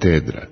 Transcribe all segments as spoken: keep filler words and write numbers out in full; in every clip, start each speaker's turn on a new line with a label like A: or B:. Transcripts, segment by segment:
A: katedra.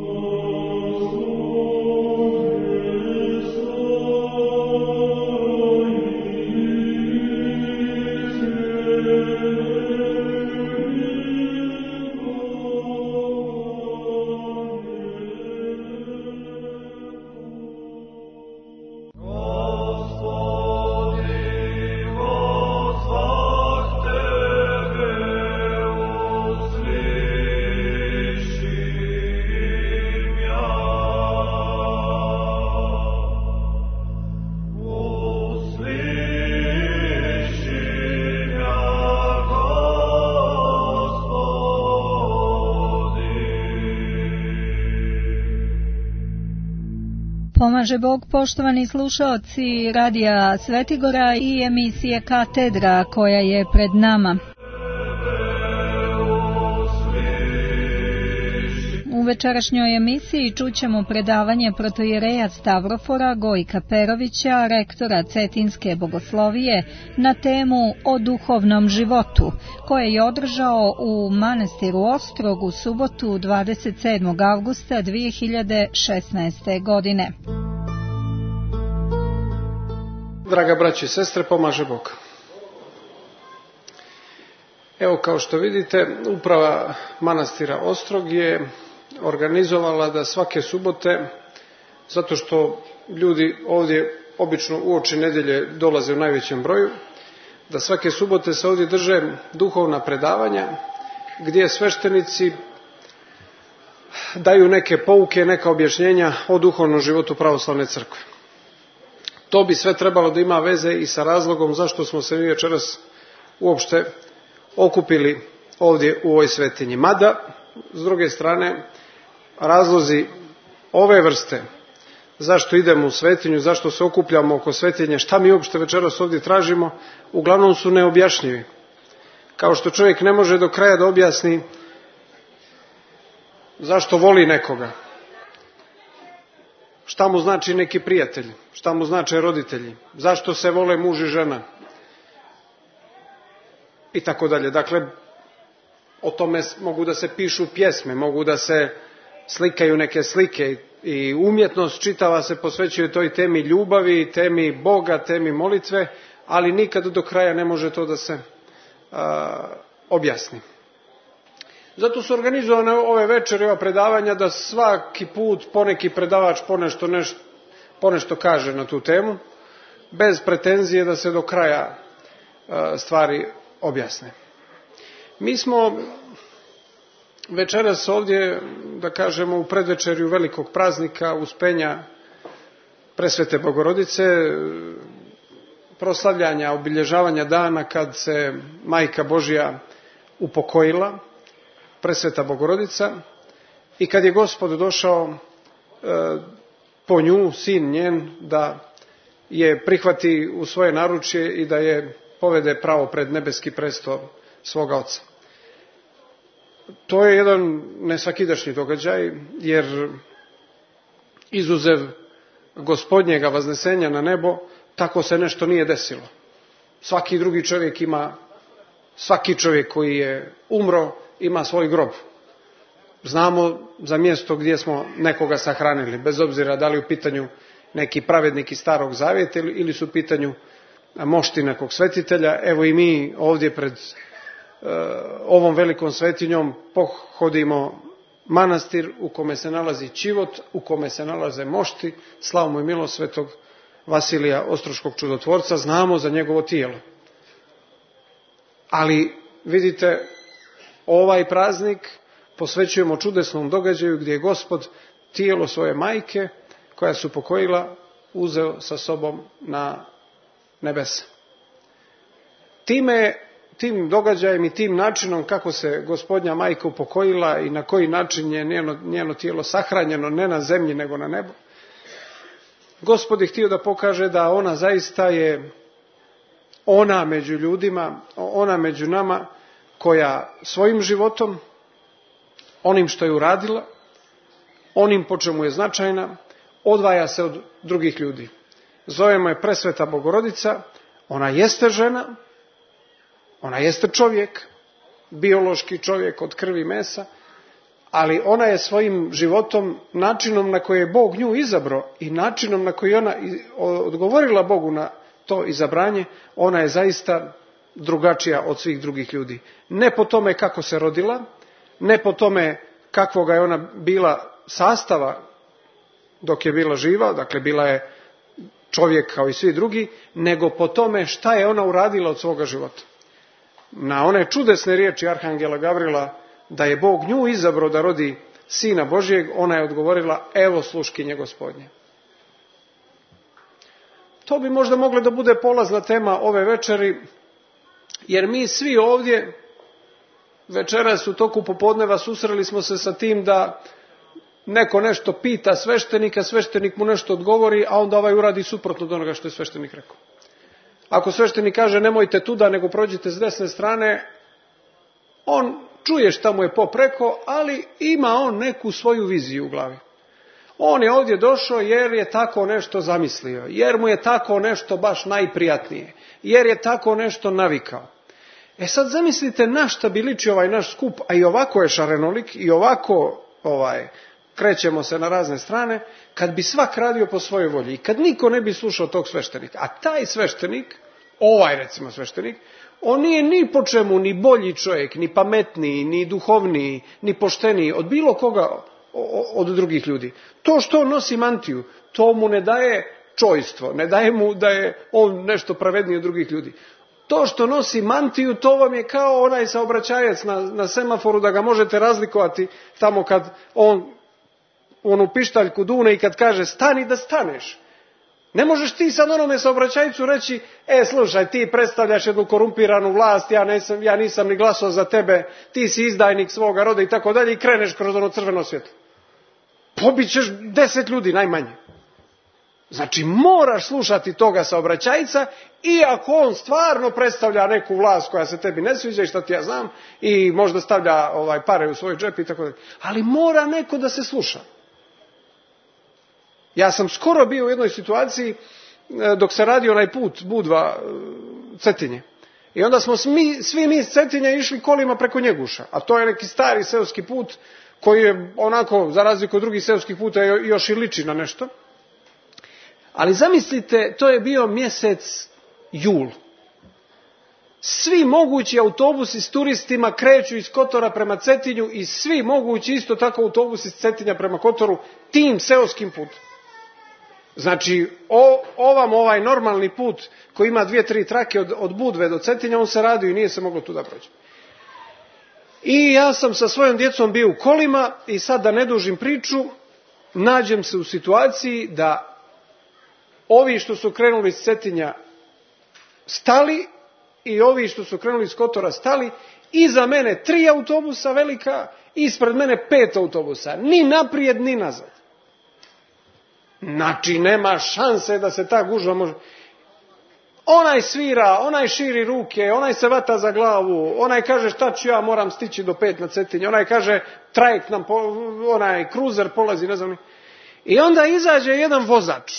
B: Pomaže Bog, poštovani slušaoci radija Svetigora i emisije Katedra koja je pred nama. U večerašnjoj emisiji čućemo predavanje protoijereja Stavrofora Gojka Perovića, rektora Cetinske bogoslovije, na temu o duhovnom životu, koje je održao u manastiru Ostrog u subotu dvadeset sedmog avgusta dvije hiljade šesnaeste. godine.
C: Draga braće i sestre, pomaže Bog. Evo, kao što vidite, uprava manastira Ostrog je organizovala da svake subote, zato što ljudi ovdje obično uoči nedjelje dolaze u najvećem broju, da svake subote se ovdje drže duhovna predavanja gdje sveštenici daju neke pouke, neka objašnjenja o duhovnom životu pravoslavne crkve. To bi sve trebalo da ima veze i sa razlogom zašto smo se mi večeras uopšte okupili ovdje u ovoj svetinji. Mada, s druge strane, razlozi ove vrste, zašto idemo u svetinju, zašto se okupljamo oko svetinje, šta mi uopšte večeras ovdje tražimo, uglavnom su neobjašnjivi. Kao što čovjek ne može do kraja da objasni zašto voli nekoga, šta mu znači neki prijatelj, šta mu znače roditelji, zašto se vole muž i žena i tako dalje. Dakle, o tome mogu da se pišu pjesme, mogu da se slikaju neke slike i umjetnost čitava se posvećuje toj temi ljubavi, temi Boga, temi molitve, ali nikad do kraja ne može to da se a, objasni. Zato su organizovane ove večeri, ova predavanja, da svaki put poneki predavač ponešto, nešto, ponešto kaže na tu temu, bez pretenzije da se do kraja a, stvari objasne. Mi smo večeras ovdje, da kažemo, u predvečerju velikog praznika Uspenja Presvete Bogorodice, proslavljanja, obilježavanja dana kad se Majka Božja upokojila, Presveta Bogorodica, i kad je Gospod došao e, po nju, sin njen, da je prihvati u svoje naručje i da je povede pravo pred nebeski presto svoga Oca. To je jedan nesvakidašnji događaj, jer izuzev Gospodnjega vaznesenja na nebo, tako se nešto nije desilo. Svaki drugi čovjek ima, svaki čovjek koji je umro ima svoj grob. Znamo za mjesto gdje smo nekoga sahranili, bez obzira da li u pitanju neki pravednik iz Starog Zavjeta ili su u pitanju mošti nekog svetitelja. Evo i mi ovdje pred ovom velikom svetinjom pohodimo manastir u kome se nalazi Čivot, u kome se nalaze mošti, slavu i milost svetog Vasilija Ostroškog čudotvorca, znamo za njegovo tijelo. Ali vidite, ovaj praznik posvećujemo čudesnom događaju gdje je Gospod tijelo svoje majke, koja se upokojila, uzeo sa sobom na nebesa. Time Tim događajem i tim načinom kako se Gospodnja majka upokojila i na koji način je njeno, njeno tijelo sahranjeno, ne na zemlji nego na nebu, Gospod je htio da pokaže da ona zaista je ona među ljudima, ona među nama koja svojim životom, onim što je uradila, onim po čemu je značajna, odvaja se od drugih ljudi. Zovemo je Presveta Bogorodica, ona jeste žena, ona jeste čovjek, biološki čovjek od krvi i mesa, ali ona je svojim životom, načinom na koji je Bog nju izabrao i načinom na koji ona odgovorila Bogu na to izabranje, ona je zaista drugačija od svih drugih ljudi. Ne po tome kako se rodila, ne po tome kakvoga je ona bila sastava dok je bila živa, dakle bila je čovjek kao i svi drugi, nego po tome šta je ona uradila od svoga života. Na one čudesne riječi arhangela Gavrila da je Bog nju izabrao da rodi Sina Božjeg, ona je odgovorila: evo sluškinje Gospodnje. To bi možda mogla da bude polazna tema ove večeri, jer mi svi ovdje večeras u toku popodneva susreli smo se sa tim da neko nešto pita sveštenika, sveštenik mu nešto odgovori, a onda ovaj uradi suprotno od onoga što je sveštenik rekao. Ako sveštenik kaže nemojte tuda, nego prođite s desne strane, on čuje šta mu je pop rekao, ali ima on neku svoju viziju u glavi. On je ovdje došao jer je tako nešto zamislio, jer mu je tako nešto baš najprijatnije, jer je tako nešto navikao. E sad zamislite na šta bi ličio ovaj naš skup, a i ovako je šarenolik i ovako ovaj, krećemo se na razne strane, kad bi svak radio po svojoj volji i kad niko ne bi slušao tog sveštenika. A taj sveštenik, ovaj recimo sveštenik, on nije ni po čemu ni bolji čovjek, ni pametniji, ni duhovniji, ni pošteniji od bilo koga od drugih ljudi. To što on nosi mantiju, to mu ne daje čojstvo, ne daje mu da je on nešto pravedniji od drugih ljudi. To što nosi mantiju, to vam je kao onaj saobraćajac na, na semaforu, da ga možete razlikovati tamo kad on onu pištaljku dune i kad kaže stani, da staneš. Ne možeš ti sad onome saobraćajcu reći: e, slušaj, ti predstavljaš jednu korumpiranu vlast, ja nisam, ja nisam ni glasao za tebe, ti si izdajnik svoga roda i tako dalje, i kreneš kroz ono crveno svjetlo. Pobit ćeš deset ljudi najmanje. Znači moraš slušati toga saobraćajca, iako on stvarno predstavlja neku vlast koja se tebi ne sviđa i šta ti ja znam, i možda stavlja ovaj, pare u svoj džep i tako dalje. Ali mora neko da se sluša. Ja sam skoro bio u jednoj situaciji dok se radi onaj put Budva Cetinje. I onda smo svi, svi mi iz Cetinja išli kolima preko Njeguša. A to je neki stari seoski put koji je onako, za razliku od drugih seoskih puta, još i liči na nešto. Ali zamislite, to je bio mjesec jul. Svi mogući autobusi s turistima kreću iz Kotora prema Cetinju i svi mogući isto tako autobusi iz Cetinja prema Kotoru tim seoskim putom. Znači, o, ovam ovaj normalni put koji ima dvije, tri trake od, od Budve do Cetinja, on se radio i nije se moglo tu da proći. I ja sam sa svojom djecom bio u kolima i sad, da ne dužim priču, nađem se u situaciji da ovi što su krenuli iz Cetinja stali i ovi što su krenuli iz Kotora stali, iza mene tri autobusa velika, ispred mene pet autobusa, ni naprijed ni nazad. Znači nema šanse da se ta gužva može. Onaj svira, onaj širi ruke, onaj se vata za glavu, onaj kaže šta ću ja, moram stići do pet na Cetinje, onaj kaže trajekt nam, onaj kruzer polazi, ne znam. I onda izađe jedan vozač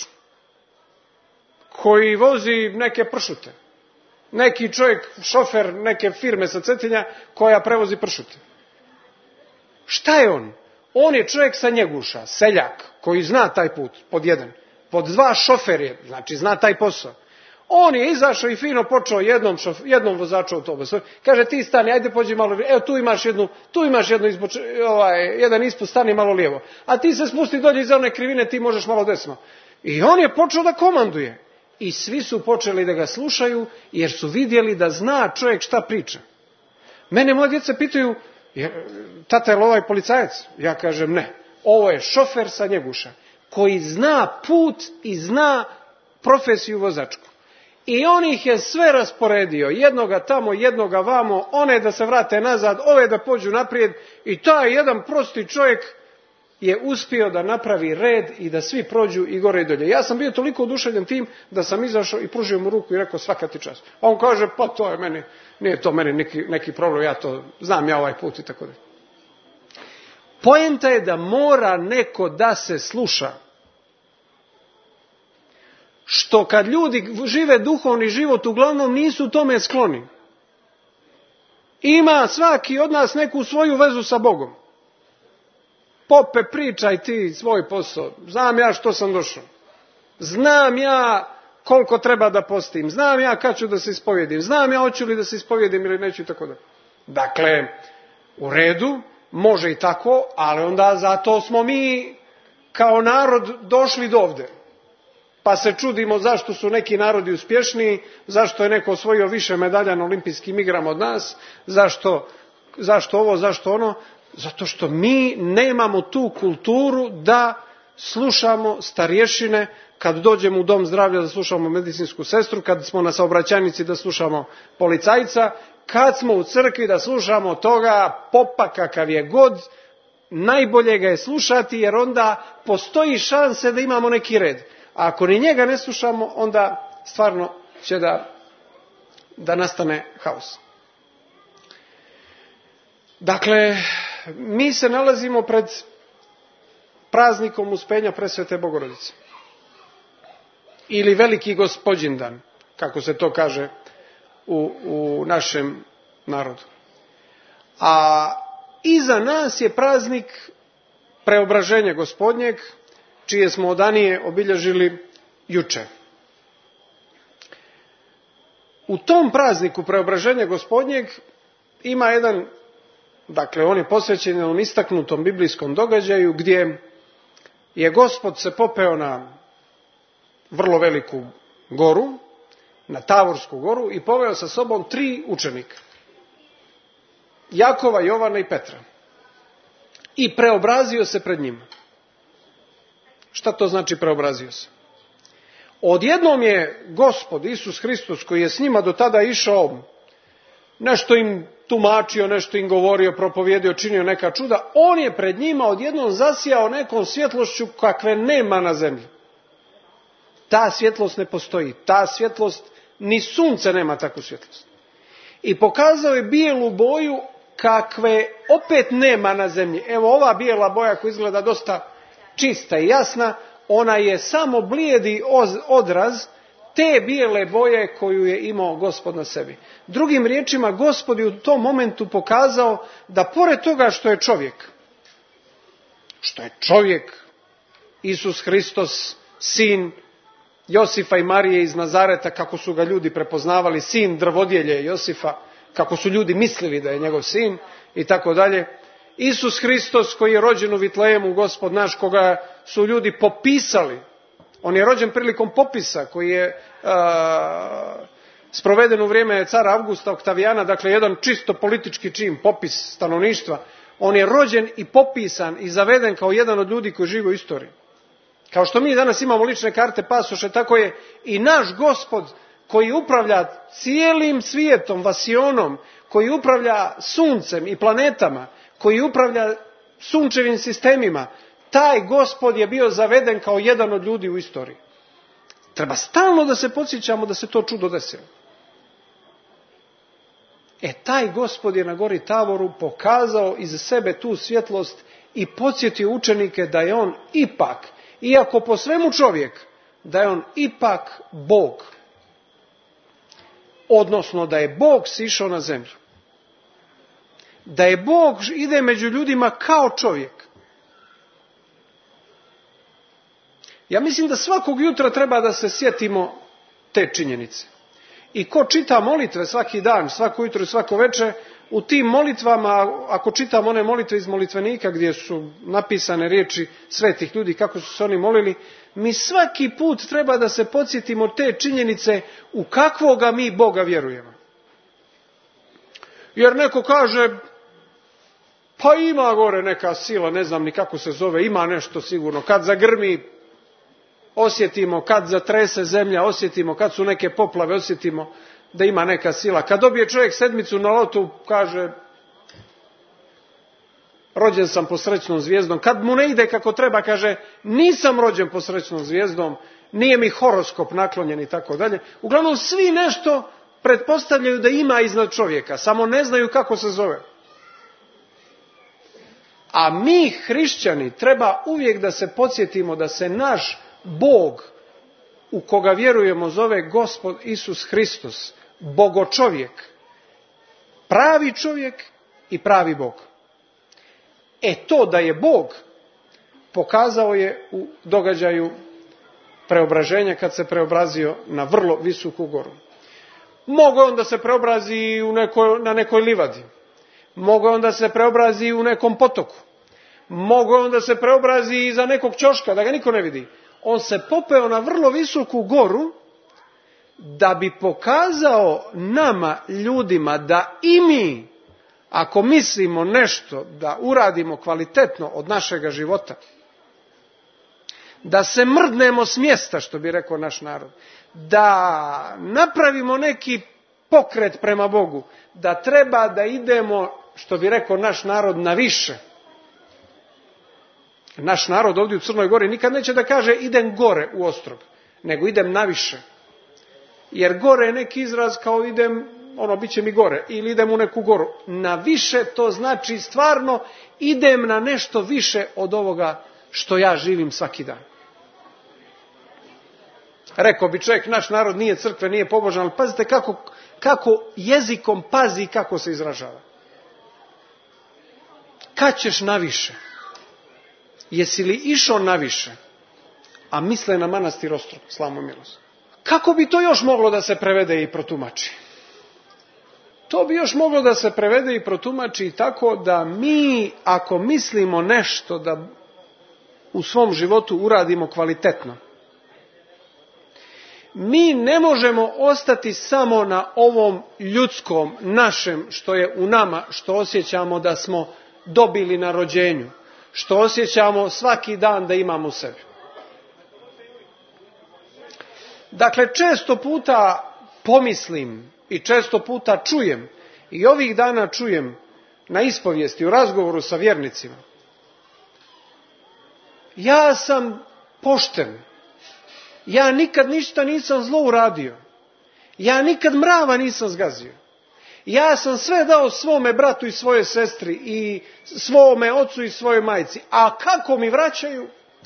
C: koji vozi neke pršute. Neki čovjek, šofer neke firme sa Cetinja koja prevozi pršute. Šta je on? On je čovjek sa Njeguša, seljak, koji zna taj put, pod jedan. Pod dva, šofer je, znači zna taj posao. On je izašao i fino počeo jednom, šof, jednom vozaču autobusa. Kaže, ti stani, ajde pođi malo, evo tu imaš jednu, tu imaš jednu izboč, ovaj, jedan ispust, stani malo lijevo. A ti se spusti dolje iz one krivine, ti možeš malo desno. I on je počeo da komanduje. I svi su počeli da ga slušaju, jer su vidjeli da zna čovjek šta priča. Mene moje djeca pitaju: tata, je li ovaj policajac? Ja kažem ne. Ovo je šofer sa Njeguša, koji zna put i zna profesiju vozačku. I on ih je sve rasporedio, jednoga tamo, jednoga vamo, one da se vrate nazad, ove da pođu naprijed, i taj jedan prosti čovjek je uspio da napravi red i da svi prođu i gore i dolje. Ja sam bio toliko oduševljen tim da sam izašao i pružio mu ruku i rekao svaka ti čast. A on kaže, pa to je meni, nije to meni neki, neki problem, ja to znam, ja ovaj put i tako dalje. Poenta je da mora neko da se sluša. Što kad ljudi žive duhovni život, uglavnom nisu tome skloni. Ima svaki od nas neku svoju vezu sa Bogom. pope, pričaj ti svoj posao, znam ja što sam došao, znam ja koliko treba da postim, znam ja kad ću da se ispovjedim, znam ja hoću li da se ispovjedim ili neću i tako da. Dakle, u redu, može i tako, ali onda zato smo mi kao narod došli do ovde. Pa se čudimo zašto su neki narodi uspješniji, zašto je neko osvojio više medalja na olimpijskim igrama od nas, zašto, zašto ovo, zašto ono. Zato što mi nemamo tu kulturu da slušamo starješine, kad dođemo u dom zdravlja da slušamo medicinsku sestru, kad smo na saobraćajnici da slušamo policajca, kad smo u crkvi da slušamo toga popa kakav je god, najbolje ga je slušati jer onda postoji šanse da imamo neki red. A ako ni njega ne slušamo, onda stvarno će da, da nastane haos. Dakle, mi se nalazimo pred praznikom Uspenja Presvete Bogorodice. Ili Veliki Gospodnjin, kako se to kaže u, u našem narodu. A iza nas je praznik Preobraženja Gospodnjeg, čije smo odanije obilježili juče. U tom prazniku Preobraženja Gospodnjeg ima jedan, dakle on je posvećen jednom istaknutom biblijskom događaju gdje je Gospod se popeo na vrlo veliku goru, na Tavorsku goru i poveo sa sobom tri učenika. Jakova, Jovana i Petra. I preobrazio se pred njima. Šta to znači preobrazio se? Odjednom je Gospod Isus Hristos, koji je s njima do tada išao, nešto im tumačio, nešto im govorio, propovjedio, činio neka čuda, on je pred njima odjednom zasijao nekom svjetlošću kakve nema na zemlji. Ta svjetlost ne postoji. Ta svjetlost, ni sunce nema takvu svjetlost. I pokazao je bijelu boju kakve opet nema na zemlji. Evo ova bijela boja koja izgleda dosta čista i jasna, ona je samo blijedi odraz te bijele boje koju je imao Gospod na sebi. Drugim riječima, Gospod je u tom momentu pokazao da pored toga što je čovjek, što je čovjek, Isus Hristos, sin Josifa i Marije iz Nazareta, kako su ga ljudi prepoznavali, sin drvodjelje Josifa, kako su ljudi mislili da je njegov sin i tako dalje. Isus Hristos koji je rođen u Vitlejemu, Gospod naš, koga su ljudi popisali. On je rođen prilikom popisa koji je a, sproveden u vrijeme cara Avgusta Oktavijana, dakle jedan čisto politički čin, popis stanovništva. On je rođen i popisan i zaveden kao jedan od ljudi koji žive u istoriji. Kao što mi danas imamo lične karte, pasoše, tako je i naš Gospod koji upravlja cijelim svijetom, vasionom, koji upravlja suncem i planetama, koji upravlja sunčevim sistemima, taj Gospod je bio zaveden kao jedan od ljudi u istoriji. Treba stalno da se podsjećamo da se to čudo desilo. E, taj Gospod je na gori Tavoru pokazao iz sebe tu svjetlost i podsjetio učenike da je on ipak, iako po svemu čovjek, da je on ipak Bog. Odnosno da je Bog sišao na zemlju. Da je Bog ide među ljudima kao čovjek. Ja mislim da svakog jutra treba da se sjetimo te činjenice. I ko čita molitve svaki dan, svako jutro i svako večer, u tim molitvama, ako čitamo one molitve iz molitvenika gdje su napisane riječi svetih ljudi, kako su se oni molili, mi svaki put treba da se podsjetimo te činjenice u kakvoga mi Boga vjerujemo. Jer neko kaže, pa ima gore neka sila, ne znam ni kako se zove, ima nešto sigurno, kad zagrmi, osjetimo, kad zatrese zemlja, osjetimo, kad su neke poplave, osjetimo da ima neka sila. Kad dobije čovjek sedmicu na lotu, kaže, rođen sam po srećnom zvijezdom. Kad mu ne ide kako treba, kaže, nisam rođen po srećnom zvijezdom, nije mi horoskop naklonjen i tako dalje. Uglavnom, svi nešto pretpostavljaju da ima iznad čovjeka, samo ne znaju kako se zove. A mi, hrišćani, treba uvijek da se podsjetimo da se naš Bog, u koga vjerujemo, zove Gospod Isus Hristos, Bogočovjek, pravi čovjek i pravi Bog. E to da je Bog pokazao je u događaju preobraženja kad se preobrazio na vrlo visoku goru. Mogao on da se preobrazi u nekoj, na nekoj livadi. Mogao on da se preobrazi u nekom potoku. Mogao on da se preobrazi iza nekog ćoška, da ga niko ne vidi. On se popeo na vrlo visoku goru da bi pokazao nama, ljudima, da i mi, ako mislimo nešto da uradimo kvalitetno od našega života, da se mrdnemo s mjesta, što bi rekao naš narod, da napravimo neki pokret prema Bogu, da treba da idemo, što bi rekao naš narod, na više. Naš narod ovdje u Crnoj Gori nikad neće da kaže idem gore u ostrog, nego idem na više. Jer gore je neki izraz kao idem, ono, bit će mi gore, ili idem u neku goru. Na više to znači stvarno idem na nešto više od ovoga što ja živim svaki dan. Rekao bi čovjek, naš narod nije crkve, nije pobožan, ali pazite kako, kako jezikom pazi kako se izražava. Kad ćeš na više? Jesi li išao na više? A misle na manastir Ostrog, slavu milost. Kako bi to još moglo da se prevede i protumači? To bi još moglo da se prevede i protumači tako da mi, ako mislimo nešto da u svom životu uradimo kvalitetno, mi ne možemo ostati samo na ovom ljudskom našem što je u nama, što osjećamo da smo dobili na rođenju, što osjećamo svaki dan da imamo u sebi. Dakle, često puta pomislim i često puta čujem, i ovih dana čujem na ispovijesti, u razgovoru sa vjernicima, ja sam pošten, ja nikad ništa nisam zlo uradio, ja nikad mrava nisam zgazio, ja sam sve dao svome bratu i svoje sestri i svome ocu i svojoj majci, a kako mi vraćaju?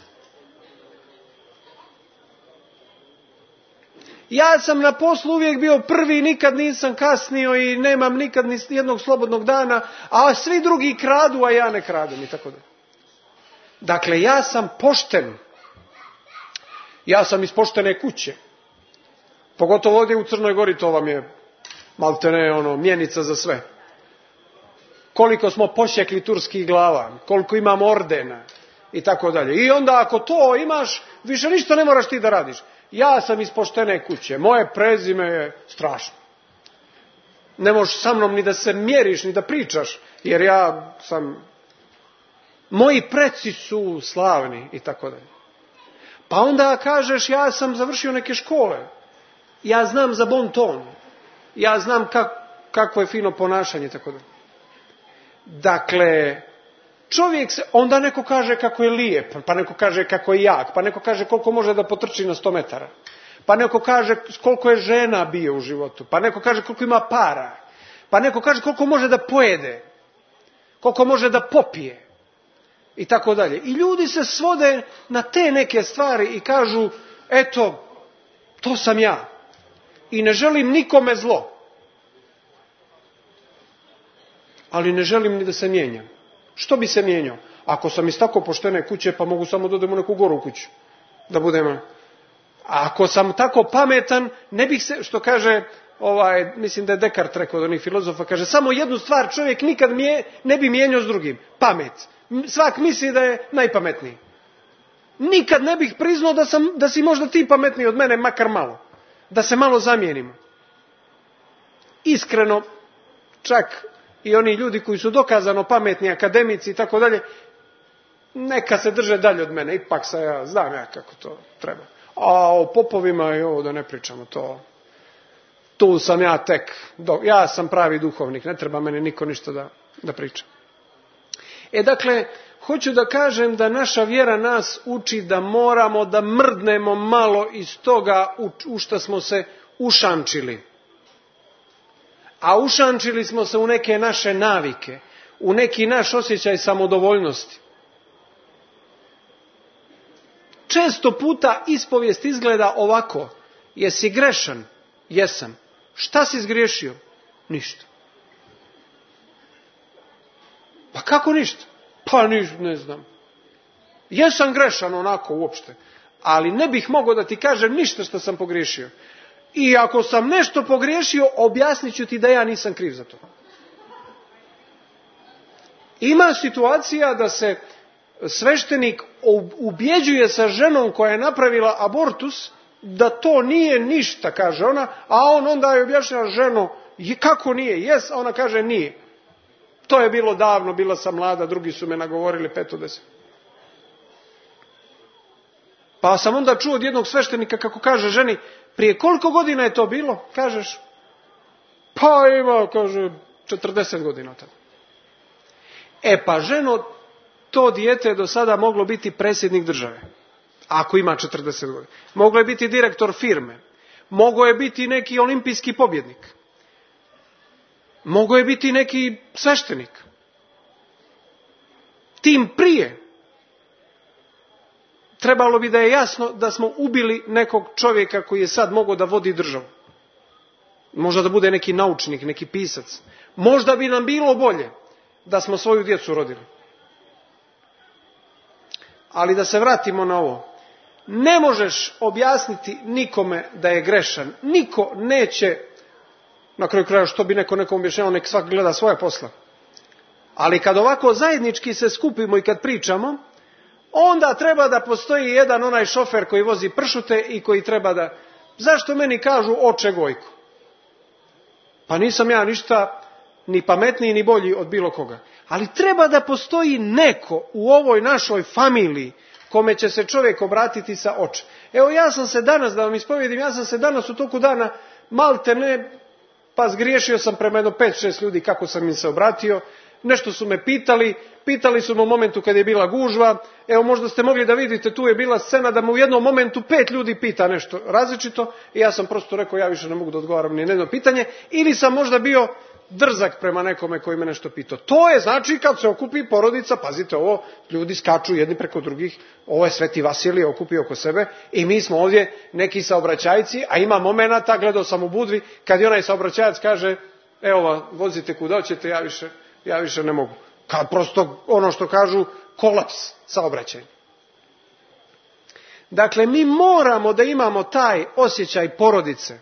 C: Ja sam na poslu uvijek bio prvi, nikad nisam kasnio i nemam nikad ni jednog slobodnog dana, a svi drugi kradu, a ja ne kradem i tako da. Dakle, ja sam pošten. Ja sam iz poštene kuće. Pogotovo ovdje u Crnoj Gori, to vam je maltene ono, mjenica za sve. Koliko smo posjekli turskih glava, koliko imamo ordena i tako dalje. I onda ako to imaš, više ništa ne moraš ti da radiš. Ja sam iz poštene kuće, moje prezime je strašno. Ne možeš sa mnom ni da se mjeriš, ni da pričaš, jer ja sam, moji preci su slavni i tako dalje. Pa onda kažeš, ja sam završio neke škole, ja znam za bon ton, ja znam kak, kako je fino ponašanje i tako dalje. Dakle, čovjek se, onda neko kaže kako je lijep, pa neko kaže kako je jak, pa neko kaže koliko može da potrči na sto metara, pa neko kaže koliko je žena bio u životu, pa neko kaže koliko ima para, pa neko kaže koliko može da pojede, koliko može da popije i tako dalje. I ljudi se svode na te neke stvari i kažu, eto, to sam ja i ne želim nikome zlo, ali ne želim ni da se mijenjam. Što bi se mijenjao? Ako sam iz tako poštene kuće, pa mogu samo da odem u neku goru kuću. Da budem. A ako sam tako pametan, ne bih se, što kaže, ovaj, mislim da je Descartes rekao od onih filozofa, kaže, samo jednu stvar čovjek nikad mije, ne bi mijenjao s drugim. Pamet. Svak misli da je najpametniji. Nikad ne bih priznao da, sam, da si možda ti pametniji od mene, makar malo. Da se malo zamijenimo. Iskreno, čak i oni ljudi koji su dokazano pametni, akademici i tako dalje, neka se drže dalje od mene, ipak sa ja, znam ja kako to treba. A o popovima i ovo da ne pričamo, to, tu sam ja tek, do, ja sam pravi duhovnik, ne treba mene niko ništa da, da priča. E dakle, hoću da kažem da naša vjera nas uči da moramo da mrdnemo malo iz toga u, u što smo se ušančili. A ušančili smo se u neke naše navike, u neki naš osjećaj samodovoljnosti. Često puta ispovijest izgleda ovako. Jesi grešan? Jesam. Šta si zgriješio? Ništa. Pa kako ništa? Pa ništa, ne znam. Jesam grešan onako uopšte, ali ne bih mogao da ti kažem ništa što sam pogriješio. I ako sam nešto pogriješio, objasnit ću ti da ja nisam kriv za to. Ima situacija da se sveštenik ubjeđuje sa ženom koja je napravila abortus da to nije ništa, kaže ona, a on onda je objašnjava ženo, kako nije, jes, a ona kaže nije. To je bilo davno, bila sam mlada, drugi su me nagovorili peto deset. Pa sam onda čuo od jednog sveštenika kako kaže ženi, prije koliko godina je to bilo? Kažeš, pa ima, kaže, četrdeset godina tada. E pa ženo, to dijete je do sada moglo biti predsjednik države, ako ima četrdeset godina. Moglo je biti direktor firme, moglo je biti neki olimpijski pobjednik, moglo je biti neki sveštenik. Tim prije trebalo bi da je jasno da smo ubili nekog čovjeka koji je sad mogao da vodi državu. Možda da bude neki naučnik, neki pisac. Možda bi nam bilo bolje da smo svoju djecu rodili. Ali da se vratimo na ovo. Ne možeš objasniti nikome da je grešan. Niko neće, na kraju kraja što bi neko nekom objašnjavao, nek svak gleda svoja posla. Ali kad ovako zajednički se skupimo i kad pričamo, onda treba da postoji jedan onaj šofer koji vozi pršute i koji treba da... Zašto meni kažu oče Gojko? Pa nisam ja ništa ni pametniji ni bolji od bilo koga. Ali treba da postoji neko u ovoj našoj familiji kome će se čovjek obratiti sa oče. Evo ja sam se danas, da vam ispovjedim, ja sam se danas u toku dana malte ne, pa zgriješio sam prema jedno pet šest ljudi kako sam im se obratio. Nešto su me pitali, pitali su me u momentu kad je bila gužva. Evo možda ste mogli da vidite, tu je bila scena da me u jednom momentu pet ljudi pita nešto različito i ja sam prosto rekao ja više ne mogu da odgovaram ni na jedno pitanje, ili sam možda bio drzak prema nekome koji me nešto pitao. To je znači kad se okupi porodica, pazite ovo, ljudi skaču jedni preko drugih, ovo je Sveti Vasilije okupio oko sebe i mi smo ovdje neki saobraćajci, a ima momenata, gledao sam u Budvi, kad je onaj saobraćajac kaže evo vozite kuda hoćete, ja više ja više ne mogu. Kad prosto ono što kažu kolaps saobraćajni. Dakle, mi moramo da imamo taj osjećaj porodice.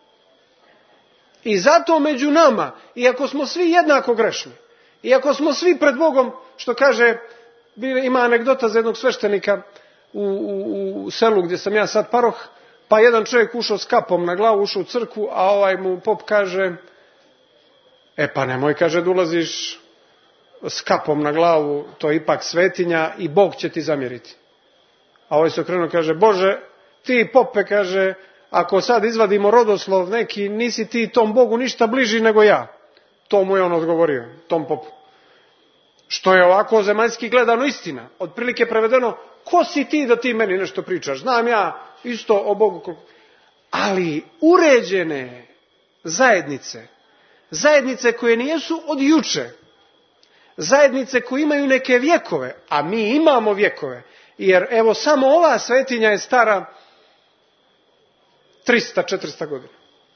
C: I zato među nama, iako smo svi jednako grešni, iako smo svi pred Bogom, što kaže, ima anegdota za jednog sveštenika u, u, u selu gdje sam ja sad paroh, pa jedan čovjek ušao s kapom na glavu, ušao u crkvu, a ovaj mu pop kaže, e pa nemoj, kaže, da ulaziš s kapom na glavu, to je ipak svetinja i Bog će ti zamjeriti. A ovaj se okrenuo, kaže, Bože, ti pope, kaže, ako sad izvadimo rodoslov neki, nisi ti tom Bogu ništa bliži nego ja. To mu je on odgovorio, tom popu. Što je ovako zemaljski gledano istina. Otprilike prevedeno, ko si ti da ti meni nešto pričaš? Znam ja isto o Bogu. Ali uređene zajednice, zajednice koje nijesu od juče, zajednice koje imaju neke vjekove, a mi imamo vjekove, jer evo samo ova svetinja je stara trista četiristo godina.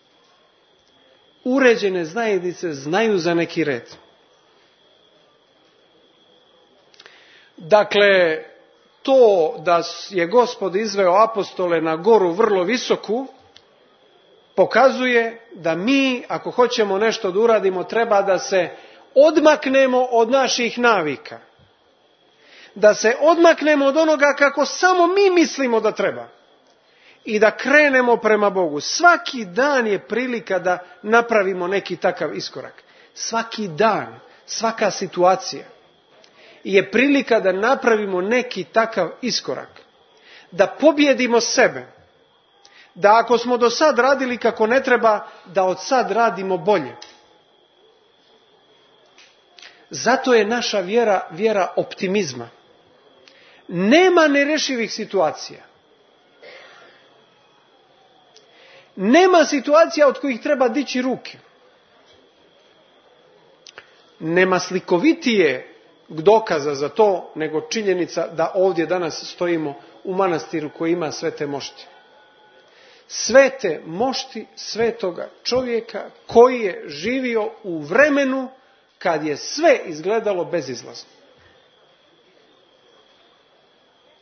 C: Uređene zajednice znaju za neki red. Dakle, to da je Gospod izveo apostole na goru vrlo visoku, pokazuje da mi, ako hoćemo nešto da uradimo, treba da se odmaknemo od naših navika. Da se odmaknemo od onoga kako samo mi mislimo da treba. I da krenemo prema Bogu. Svaki dan je prilika da napravimo neki takav iskorak. Svaki dan, svaka situacija je prilika da napravimo neki takav iskorak. Da pobjedimo sebe. Da ako smo do sad radili kako ne treba, da od sad radimo bolje. Zato je naša vjera vjera optimizma. Nema nerešivih situacija. Nema situacija od kojih treba dići ruke. Nema slikovitije dokaza za to nego činjenica da ovdje danas stojimo u manastiru koji ima sve te mošti. Sve te mošti svetoga čovjeka koji je živio u vremenu kad je sve izgledalo bezizlazno.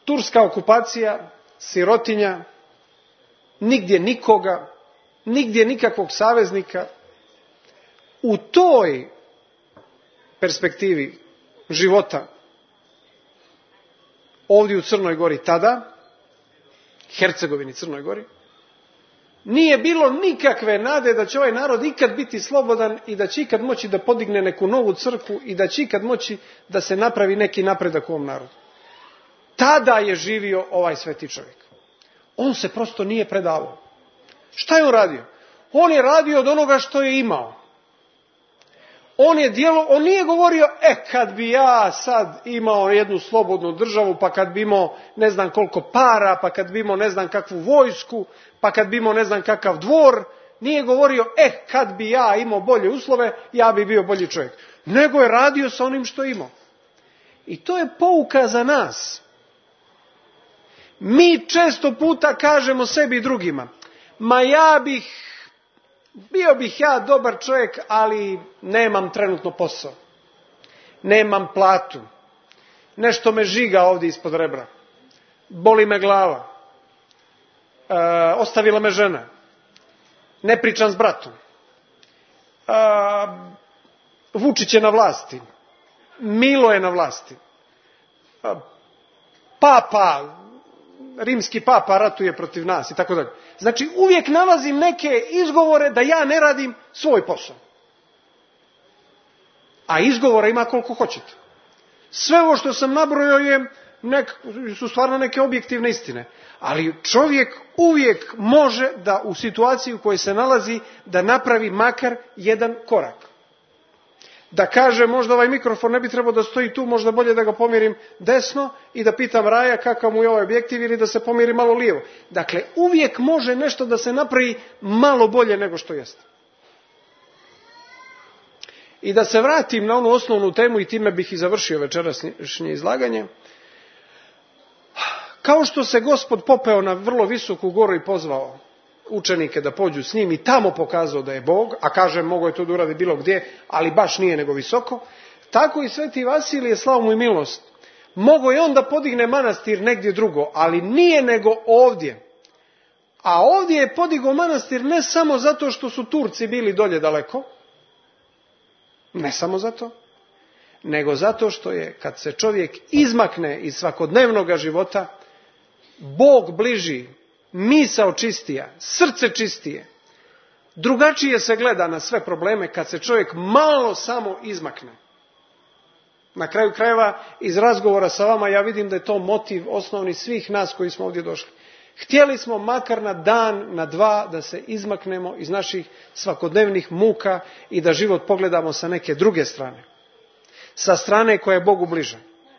C: turska okupacija, sirotinja, nigdje nikoga, nigdje nikakvog saveznika. U toj perspektivi života ovdje u Crnoj Gori tada, Hercegovini, Crnoj Gori, nije bilo nikakve nade da će ovaj narod ikad biti slobodan i da će ikad moći da podigne neku novu crkvu i da će ikad moći da se napravi neki napredak u ovom narodu. Tada je živio ovaj sveti čovjek. On se prosto nije predavao. Šta je on radio? On je radio od onoga što je imao. On je djelo, on nije govorio, e kad bi ja sad imao jednu slobodnu državu, pa kad bi imao ne znam koliko para, pa kad bi imao ne znam kakvu vojsku, pa kad bi imao ne znam kakav dvor, nije govorio, e kad bi ja imao bolje uslove, ja bi bio bolji čovjek. Nego je radio sa onim što je imao. I to je pouka za nas. Mi često puta kažemo sebi i drugima, ma ja bih, bio bih ja dobar čovjek, ali nemam trenutno posao. Nemam platu. Nešto me žiga ovdje ispod rebra. Boli me glava. E, ostavila me žena. Ne pričam s bratom. E, Vučić je na vlasti. Milo je na vlasti. E, papa, rimski papa ratuje protiv nas i tako dalje. Znači uvijek nalazim neke izgovore da ja ne radim svoj posao. A izgovora ima koliko hoćete. Sve ovo što sam nabrojao je nek, su stvarno neke objektivne istine. Ali čovjek uvijek može da u situaciji u kojoj se nalazi da napravi makar jedan korak. Da kaže, možda ovaj mikrofon ne bi trebao da stoji tu, možda bolje da ga pomjerim desno i da pitam Raja kakav mu je ovaj objektiv ili da se pomjeri malo lijevo. Dakle, uvijek može nešto da se napravi malo bolje nego što jeste. I da se vratim na onu osnovnu temu i time bih i završio večerašnje izlaganje. Kao što se Gospod popeo na vrlo visoku goru i pozvao učenike da pođu s njim i tamo pokazao da je Bog, a kažem mogo je to da uradi bilo gdje, ali baš nije nego visoko, tako i sveti Vasilije, slavu mu i milost, mogo je on da podigne manastir negdje drugo, ali nije nego ovdje. A ovdje je podigao manastir ne samo zato što su Turci bili dolje daleko, ne samo zato, nego zato što je kad se čovjek izmakne iz svakodnevnog života, Bog bliži, misao čistija, srce čistije, drugačije se gleda na sve probleme kad se čovjek malo samo izmakne. Na kraju krajeva iz razgovora sa vama ja vidim da je to motiv osnovni svih nas koji smo ovdje došli. Htjeli smo makar na dan, na dva da se izmaknemo iz naših svakodnevnih muka i da život pogledamo sa neke druge strane. Sa strane koja je Bogu bliža.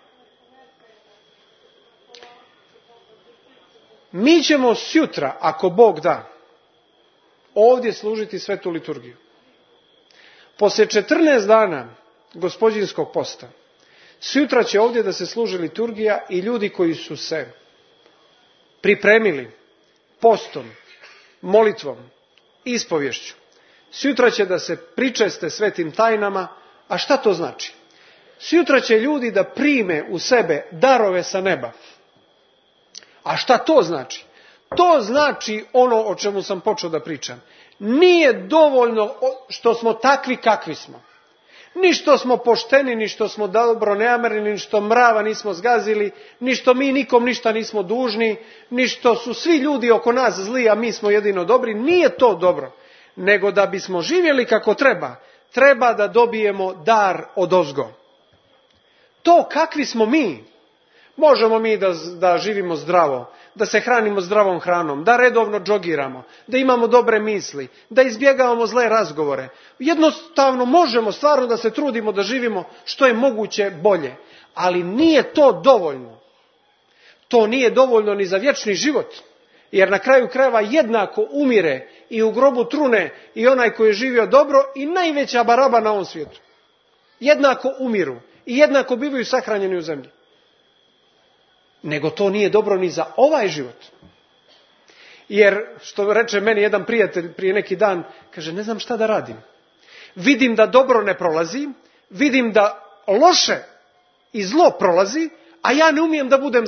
C: Mi ćemo sjutra, ako Bog da, ovdje služiti svetu liturgiju. Poslije četrnaest dana Gospođinskog posta, sjutra će ovdje da se služi liturgija i ljudi koji su se pripremili postom, molitvom, ispovješću, sjutra će da se pričeste svetim tajnama. A šta to znači? Sjutra će ljudi da prime u sebe darove sa neba. A šta to znači? To znači ono o čemu sam počeo da pričam. Nije dovoljno što smo takvi kakvi smo. Ni što smo pošteni, ni što smo dobro neamerni, ni što mrava nismo zgazili, ni što mi nikom ništa nismo dužni, ni što su svi ljudi oko nas zli, a mi smo jedino dobri. Nije to dobro. Nego da bismo živjeli kako treba, treba da dobijemo dar odozgo. To kakvi smo mi. Možemo mi da, da živimo zdravo, da se hranimo zdravom hranom, da redovno džogiramo, da imamo dobre misli, da izbjegavamo zle razgovore. Jednostavno možemo stvarno da se trudimo da živimo što je moguće bolje. Ali nije to dovoljno. To nije dovoljno ni za vječni život. Jer na kraju krajeva jednako umire i u grobu trune i onaj koji je živio dobro i najveća baraba na ovom svijetu. Jednako umiru i jednako bivaju sahranjeni u zemlji. Nego to nije dobro ni za ovaj život. Jer, što reče meni jedan prijatelj prije neki dan, kaže, ne znam šta da radim. Vidim da dobro ne prolazi, vidim da loše i zlo prolazi, a ja ne umijem da budem zao.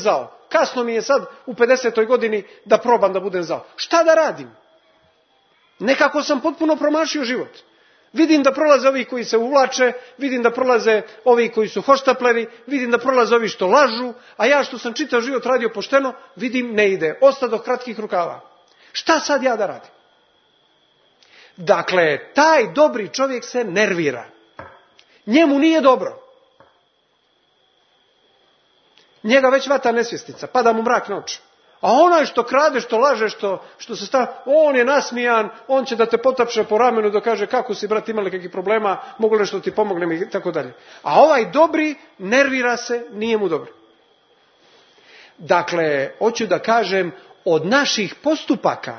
C: kasno mi je sad u pedesetoj godini da probam da budem zao. Šta da radim? Nekako sam potpuno promašio život. Vidim da prolaze ovi koji se uvlače, vidim da prolaze ovi koji su hoštapleri, vidim da prolaze ovi što lažu, a ja što sam čitav život radio pošteno, vidim ne ide. Osta do kratkih rukava. Šta sad ja da radim? Dakle, taj dobri čovjek se nervira. Njemu nije dobro. Njega već vata nesvjestica, pada mu mrak na oči. A onaj što krade, što laže, što, što se sta, on je nasmijan, on će da te potapše po ramenu da kaže kako si, brat, imali kakvih problema, mogu li što ti pomognem i tako dalje. A ovaj dobri nervira se, nije mu dobro. Dakle, hoću da kažem, od naših postupaka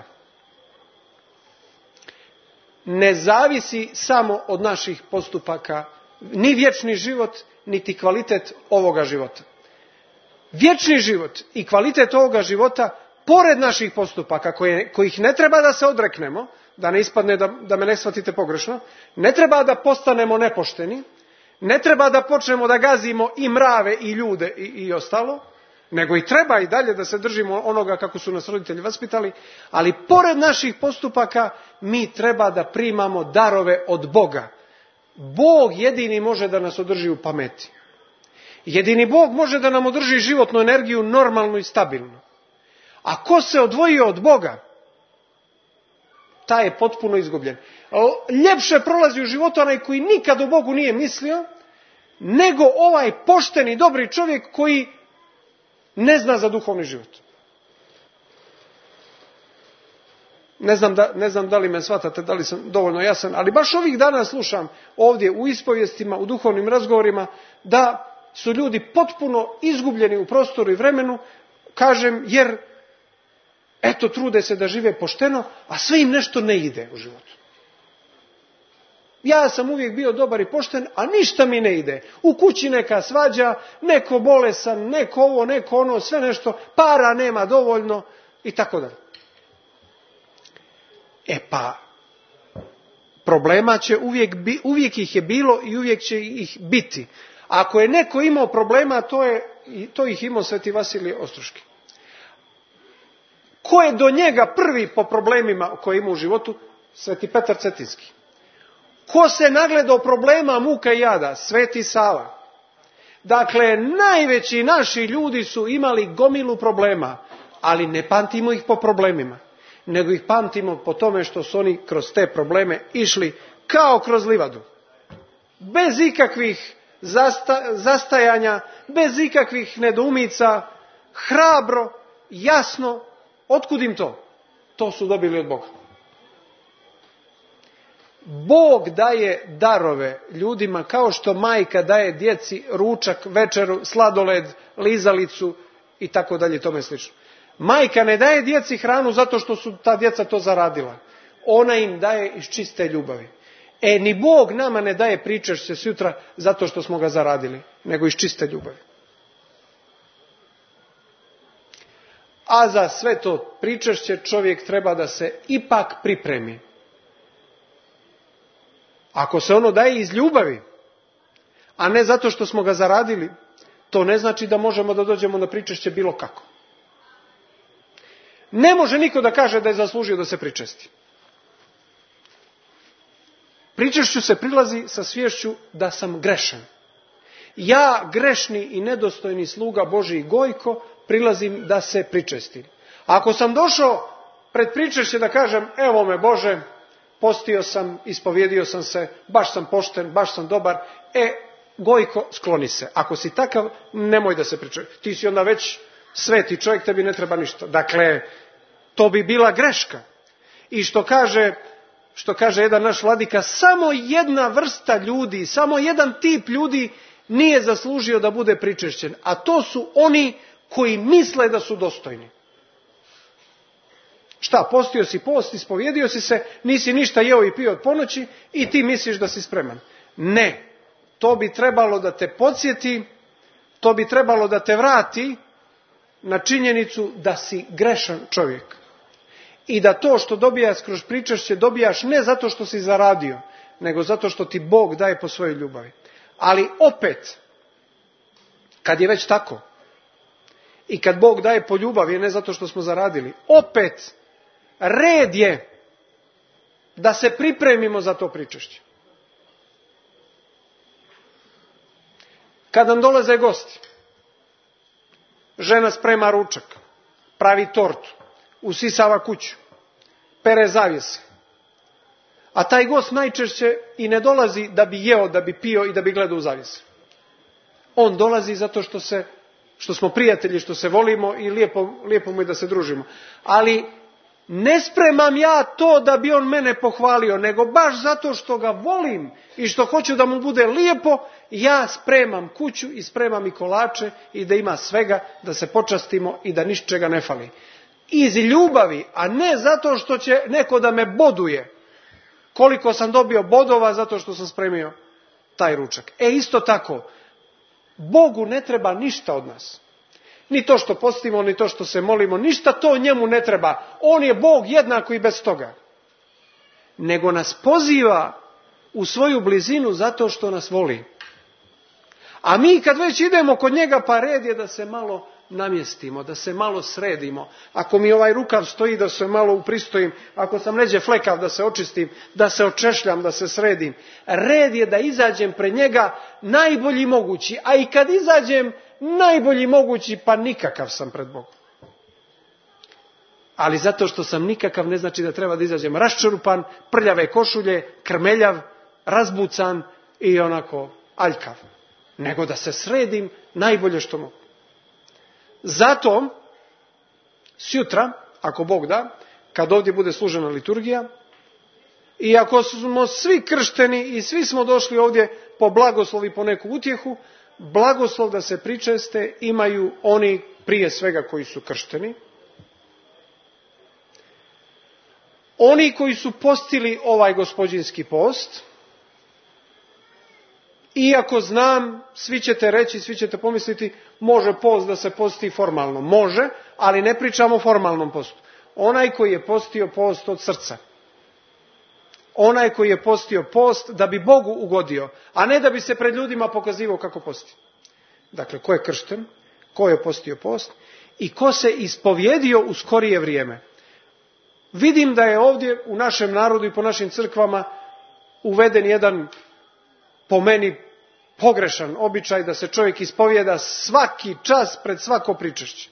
C: ne zavisi samo od naših postupaka ni vječni život, niti kvalitet ovoga života. Vječni život i kvalitet ovoga života, pored naših postupaka, koje, kojih ne treba da se odreknemo, da ne ispadne da, da me ne shvatite pogrešno, ne treba da postanemo nepošteni, ne treba da počnemo da gazimo i mrave i ljude i, i ostalo, nego i treba i dalje da se držimo onoga kako su nas roditelji vaspitali, ali pored naših postupaka mi treba da primamo darove od Boga. Bog jedini može da nas održi u pameti. Jedini Bog može da nam održi životnu energiju normalnu i stabilnu. A ko se odvojio od Boga, taj je potpuno izgubljen. Ljepše prolazi u životu onaj koji nikad o Bogu nije mislio, nego ovaj pošteni, dobri čovjek koji ne zna za duhovni život. Ne znam da, ne znam da li me shvatate, da li sam dovoljno jasan, ali baš ovih dana slušam ovdje u ispovijestima, u duhovnim razgovorima, da su ljudi potpuno izgubljeni u prostoru i vremenu, kažem, jer eto trude se da žive pošteno, a sve im nešto ne ide u životu. Ja sam uvijek bio dobar i pošten, a ništa mi ne ide. U kući neka svađa, neko bolesan, neko ovo, neko ono, sve nešto, para nema dovoljno i tako dalje. E pa, problema će uvijek, uvijek ih je bilo i uvijek će ih biti. Ako je neko imao problema, to, je, to ih imao Sveti Vasilije Ostroški. Ko je do njega prvi po problemima koje ima u životu? Sveti Petar Cetinski. Ko se nagledao problema, muka i jada? Sveti Sava. Dakle, najveći naši ljudi su imali gomilu problema, ali ne pamtimo ih po problemima, nego ih pamtimo po tome što su oni kroz te probleme išli kao kroz livadu. Bez ikakvih zasta, zastajanja, bez ikakvih nedoumica, hrabro, jasno. Otkud im to? To su dobili od Boga. Bog daje darove ljudima kao što majka daje djeci ručak, večeru, sladoled, lizalicu i tako dalje, tome slično. Majka ne daje djeci hranu zato što su ta djeca to zaradila. Ona im daje iz čiste ljubavi. E, ni Bog nama ne daje pričešće sutra zato što smo ga zaradili, nego iz čiste ljubavi. A za sve to pričešće čovjek treba da se ipak pripremi. Ako se ono daje iz ljubavi, a ne zato što smo ga zaradili, to ne znači da možemo da dođemo na pričešće bilo kako. Ne može niko da kaže da je zaslužio da se pričesti. Pričešću se prilazi sa sviješću da sam grešan. Ja, grešni i nedostojni sluga Božji Gojko, prilazim da se pričestim. Ako sam došao pred pričešće da kažem, evo me Bože, postio sam, ispovjedio sam se, baš sam pošten, baš sam dobar, e, Gojko, skloni se. Ako si takav, nemoj da se pričeš. Ti si onda već sveti čovjek, tebi ne treba ništa. Dakle, to bi bila greška. I što kaže, što kaže jedan naš vladika, samo jedna vrsta ljudi, samo jedan tip ljudi nije zaslužio da bude pričešćen. A to su oni koji misle da su dostojni. Šta, postio si post, ispovjedio si se, nisi ništa jeo i pio od ponoći i ti misliš da si spreman. Ne, to bi trebalo da te podsjeti, to bi trebalo da te vrati na činjenicu da si grešan čovjek. I da to što dobijaš kroz pričešće dobijaš ne zato što si zaradio, nego zato što ti Bog daje po svojoj ljubavi. Ali opet, kad je već tako, i kad Bog daje po ljubavi, ne zato što smo zaradili, opet red je da se pripremimo za to pričešće. Kad nam dolaze gosti, žena sprema ručak, pravi tortu, usisava kuću, pere zavjese. A taj gost najčešće i ne dolazi da bi jeo, da bi pio i da bi gledao u zavjese. On dolazi zato što, se, što smo prijatelji, što se volimo i lijepo, lijepo mu je da se družimo. Ali ne spremam ja to da bi on mene pohvalio, nego baš zato što ga volim i što hoću da mu bude lijepo, ja spremam kuću i spremam i kolače i da ima svega, da se počastimo i da ničega ne fali. Iz ljubavi, a ne zato što će neko da me boduje. Koliko sam dobio bodova zato što sam spremio taj ručak. E isto tako, Bogu ne treba ništa od nas. Ni to što postimo, ni to što se molimo, ništa to njemu ne treba. On je Bog jednako i bez toga. Nego nas poziva u svoju blizinu zato što nas voli. A mi kad već idemo kod njega, pa red je da se malo namjestimo, da se malo sredimo. Ako mi ovaj rukav stoji, da se malo upristojim. Ako sam leđe flekav, da se očistim, da se očešljam, da se sredim. Red je da izađem pred njega najbolji mogući. A i kad izađem najbolji mogući, pa nikakav sam pred Bogom. Ali zato što sam nikakav ne znači da treba da izađem raščerupan, prljave košulje, krmeljav, razbucan i onako aljkav. Nego da se sredim najbolje što mogu. Zato, sjutra, ako Bog da, kad ovdje bude služena liturgija, i ako smo svi kršteni i svi smo došli ovdje po blagoslov i po neku utjehu, blagoslov da se pričeste imaju oni prije svega koji su kršteni, oni koji su postili ovaj Gospođinski post. Iako znam, svi ćete reći, svi ćete pomisliti, može post da se posti formalno. Može, ali ne pričamo o formalnom postu. Onaj koji je postio post od srca. Onaj koji je postio post da bi Bogu ugodio, a ne da bi se pred ljudima pokazivao kako posti. Dakle, ko je kršten, ko je postio post i ko se ispovjedio u skorije vrijeme. Vidim da je ovdje u našem narodu i po našim crkvama uveden jedan, po meni, pogrešan običaj da se čovjek ispovjeda svaki čas pred svako pričešće.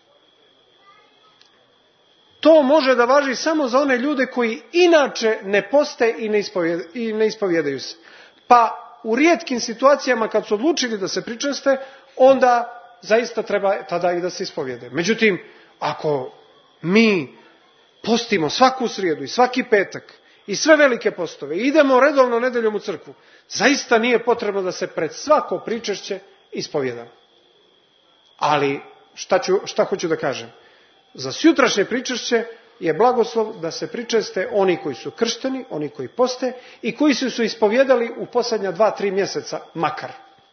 C: To može da važi samo za one ljude koji inače ne poste i ne, ispovjed, i ne ispovjedaju se. Pa u rijetkim situacijama kad su odlučili da se pričeste, onda zaista treba tada i da se ispovjede. Međutim, ako mi postimo svaku srijedu i svaki petak i sve velike postove i idemo redovno nedeljom u crkvu, zaista nije potrebno da se pred svako pričešće ispovjedamo. Ali šta, ću, šta hoću da kažem? Za sutrašnje pričešće je blagoslov da se pričeste oni koji su kršteni, oni koji poste i koji su se ispovjedali u posljednja dva, tri mjeseca makar.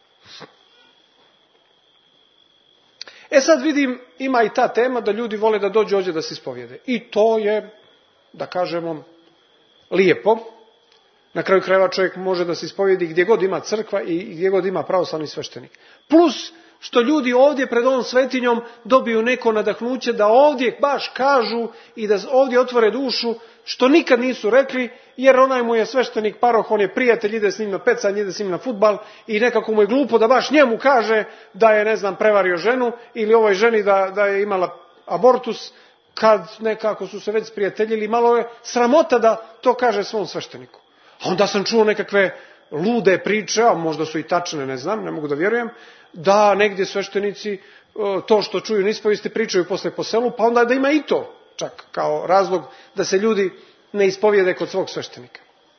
C: E sad vidim, ima i ta tema da ljudi vole da dođu ovdje da se ispovjede. I to je, da kažemo, lijepo. Na kraju krajeva čovjek može da se ispovjedi gdje god ima crkva i gdje god ima pravoslavni sveštenik. Plus što ljudi ovdje pred ovom svetinjom dobiju neko nadahnuće da ovdje baš kažu i da ovdje otvore dušu što nikad nisu rekli, jer onaj mu je sveštenik paroh, on je prijatelj, ide s njim na pecanje, ide s njim na fudbal i nekako mu je glupo da baš njemu kaže da je, ne znam, prevario ženu ili ovoj ženi da, da je imala abortus, kad nekako su se već sprijateljili. Malo je sramota da to kaže svom svešteniku. A onda sam čuo nekakve lude priče, a možda su i tačne, ne znam, ne mogu da vjerujem, da negdje sveštenici to što čuju na ispovijesti pričaju posle po selu, pa onda da ima i to čak kao razlog da se ljudi ne ispovijede kod svog sveštenika.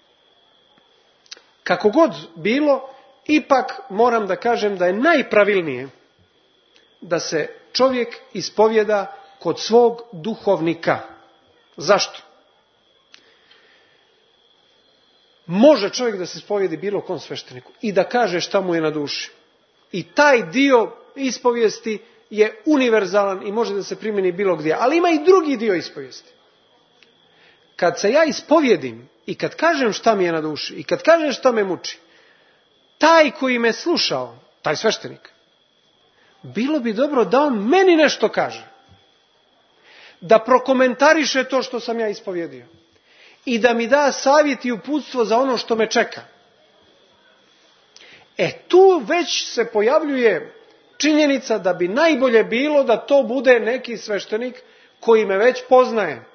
C: Kako god bilo, ipak moram da kažem da je najpravilnije da se čovjek ispovijeda kod svog duhovnika. Zašto? Može čovjek da se ispovijedi bilo kom svešteniku i da kaže šta mu je na duši. I taj dio ispovijesti je univerzalan i može da se primjeni bilo gdje. Ali ima i drugi dio ispovijesti. Kad se ja ispovijedim i kad kažem šta mi je na duši i kad kažem šta me muči, taj koji me slušao, taj sveštenik, bilo bi dobro da on meni nešto kaže. Da prokomentariše to što sam ja ispovjedio. I da mi da savjet i uputstvo za ono što me čeka. E tu već se pojavljuje činjenica da bi najbolje bilo da to bude neki sveštenik koji me već poznaje.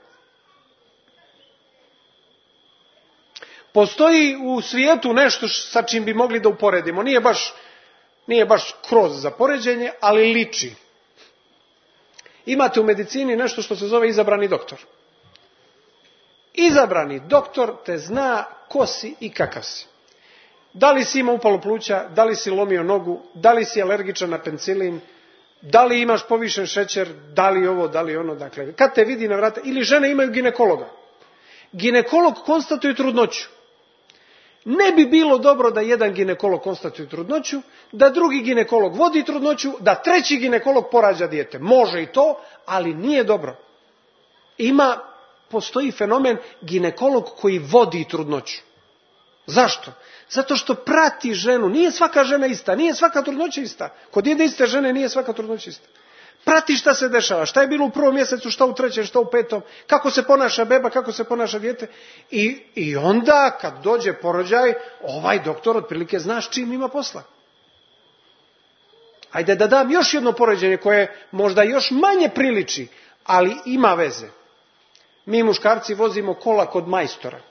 C: Postoji u svijetu nešto sa čim bi mogli da uporedimo. Nije baš, nije baš kroz za poređenje, ali liči. Imate u medicini nešto što se zove izabrani doktor. Izabrani doktor te zna ko si i kakav si. Da li si imao upalo pluća, da li si lomio nogu, da li si alergičan na penicilin, da li imaš povišen šećer, da li ovo, da li ono. Dakle, kad te vidi na vrata, ili žene imaju ginekologa. Ginekolog konstatuje trudnoću. Ne bi bilo dobro da jedan ginekolog konstatuje trudnoću, da drugi ginekolog vodi trudnoću, da treći ginekolog porađa dijete. Može i to, ali nije dobro. Ima, postoji fenomen ginekolog koji vodi trudnoću. Zašto? Zato što prati ženu. Nije svaka žena ista, nije svaka trudnoća ista. Kod jedne iste žene nije svaka trudnoća ista. Prati šta se dešava, šta je bilo u prvom mjesecu, šta u trećem, šta u petom, kako se ponaša beba, kako se ponaša dijete. I, i onda kad dođe porođaj, ovaj doktor otprilike zna s čim ima posla. Ajde da dam još jedno poređenje koje možda još manje priliči, ali ima veze. Mi muškarci vozimo kola kod majstora.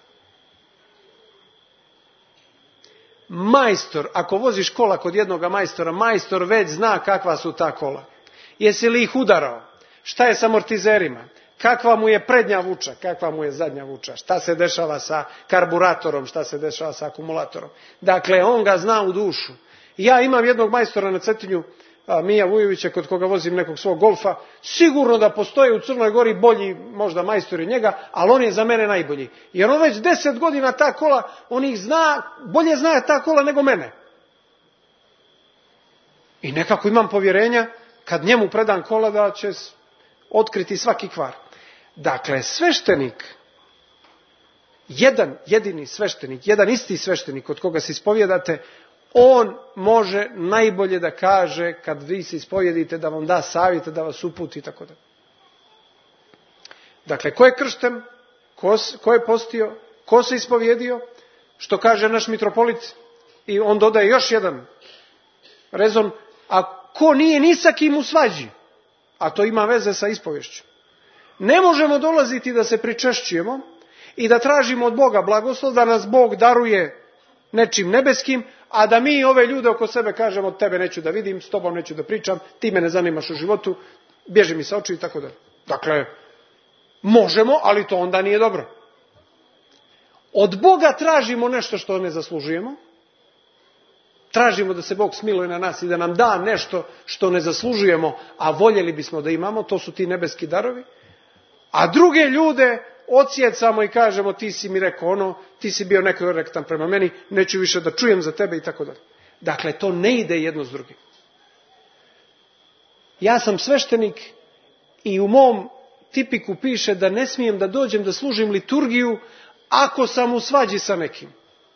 C: Majstor, ako voziš kola kod jednoga majstora, majstor već zna kakva su ta kola. Jesi li ih udarao? Šta je s amortizerima? Kakva mu je prednja vuča? Kakva mu je zadnja vuča? Šta se dešava sa karburatorom? Šta se dešava sa akumulatorom? Dakle, on ga zna u dušu. Ja imam jednog majstora na Cetinju, Mija Vujovića, kod koga vozim nekog svog golfa. Sigurno da postoje u Crnoj Gori bolji možda majstori njega, ali on je za mene najbolji. Jer on već deset godina ta kola, on ih zna, bolje zna ta kola nego mene. I nekako imam povjerenja kad njemu predam kola da će otkriti svaki kvar. Dakle, sveštenik, jedan jedini sveštenik, jedan isti sveštenik od koga se ispovjedate, on može najbolje da kaže kad vi se ispovjedite, da vam da savjete, da vas uputi i tako da. Dakle, ko je kršten, ko, ko je postio, ko se ispovjedio, što kaže naš mitropolit, i on dodaje još jedan rezon, a ko nije ni sa kim u svađi, a to ima veze sa ispovješću. Ne možemo dolaziti da se pričešćujemo i da tražimo od Boga blagoslov, da nas Bog daruje nečim nebeskim, a da mi ove ljude oko sebe kažemo, tebe neću da vidim, s tobom neću da pričam, ti me ne zanimaš u životu, bježi mi sa oči i tako da. Dakle, možemo, ali to onda nije dobro. Od Boga tražimo nešto što ne zaslužujemo, tražimo da se Bog smiluje na nas i da nam da nešto što ne zaslužujemo, a voljeli bismo da imamo, to su ti nebeski darovi, a druge ljude odsjecamo i kažemo, ti si mi rekao ono, ti si bio nekorektan prema meni, neću više da čujem za tebe i tako dalje. Dakle, to ne ide jedno s drugim. Ja sam sveštenik i u mom tipiku piše da ne smijem da dođem da služim liturgiju ako sam u svađi sa nekim.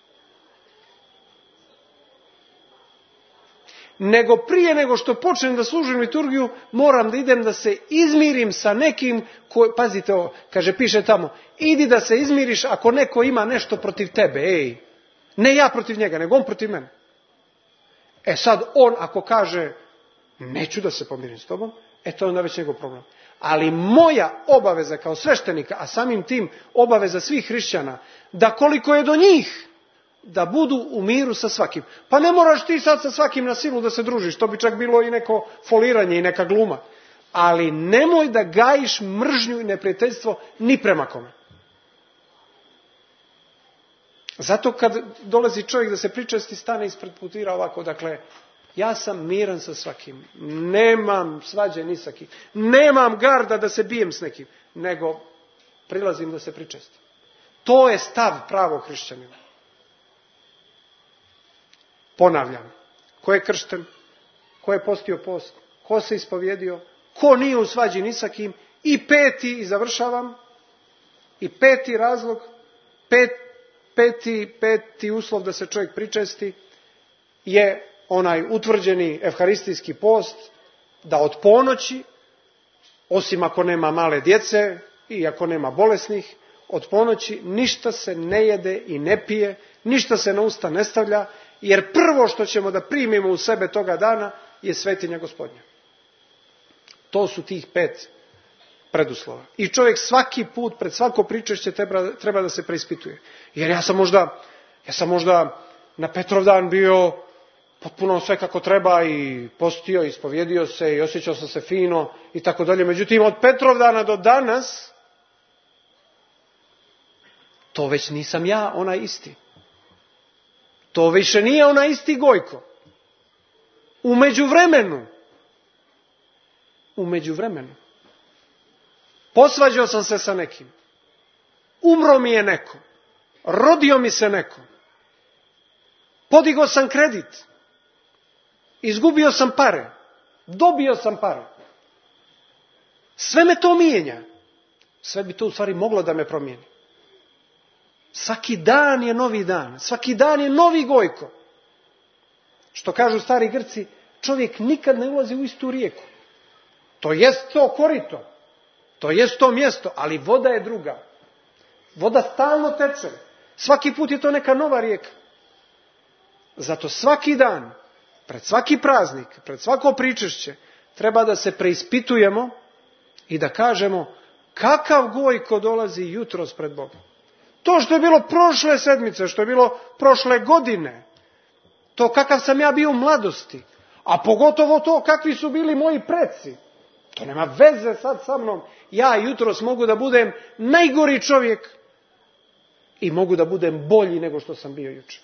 C: Nego prije nego što počnem da služim liturgiju, moram da idem da se izmirim sa nekim, koji, pazite ovo, kaže, piše tamo, idi da se izmiriš ako neko ima nešto protiv tebe, ej, ne ja protiv njega, nego on protiv mene. E sad, on ako kaže, neću da se pomirim s tobom, e to je onda već njegov problem. Ali moja obaveza kao sveštenika, a samim tim obaveza svih hrišćana, da koliko je do njih, da budu u miru sa svakim. Pa ne moraš ti sad sa svakim na silu da se družiš, to bi čak bilo i neko foliranje i neka gluma. Ali nemoj da gajiš mržnju i neprijateljstvo ni prema kome. Zato kad dolazi čovjek da se pričesti, stane ispred putira ovako, dakle, ja sam miran sa svakim, nemam svađe ni sa kim, nemam garda da se bijem s nekim, nego prilazim da se pričestim. To je stav pravog hrišćanina. Ponavljam, ko je kršten, ko je postio post, ko se ispovjedio, ko nije u svađi ni sa kim, i peti, i završavam, i peti razlog, pet, peti, peti uslov da se čovjek pričesti je onaj utvrđeni evharistijski post, da od ponoći, osim ako nema male djece i ako nema bolesnih, od ponoći ništa se ne jede i ne pije, ništa se na usta ne stavlja, jer prvo što ćemo da primimo u sebe toga dana je svetinja Gospodnja. To su tih pet preduslova. I čovjek svaki put, pred svako pričešće treba, treba da se preispituje. Jer ja sam možda, ja sam možda na Petrovdan bio potpuno sve kako treba i postio, ispovjedio se i osjećao sam se fino i tako dalje. Međutim, od Petrovdana do danas, to već nisam ja onaj isti. To više nije onaj isti Gojko. U međuvremenu, u međuvremenu, posvađao sam se sa nekim. Umro mi je neko. Rodio mi se neko. Podigao sam kredit. Izgubio sam pare. Dobio sam pare. Sve me to mijenja. Sve bi to u stvari moglo da me promijeni. Svaki dan je novi dan. Svaki dan je novi Gojko. Što kažu stari Grci, čovjek nikad ne ulazi u istu rijeku. To jest to korito. To jest to mjesto, ali voda je druga. Voda stalno teče. Svaki put je to neka nova rijeka. Zato svaki dan, pred svaki praznik, pred svako pričešće, treba da se preispitujemo i da kažemo kakav Gojko dolazi jutros pred Bogom. To što je bilo prošle sedmice, što je bilo prošle godine, to kakav sam ja bio u mladosti, a pogotovo to kakvi su bili moji preci, to nema veze sad sa mnom. Ja jutros mogu da budem najgori čovjek i mogu da budem bolji nego što sam bio jučer.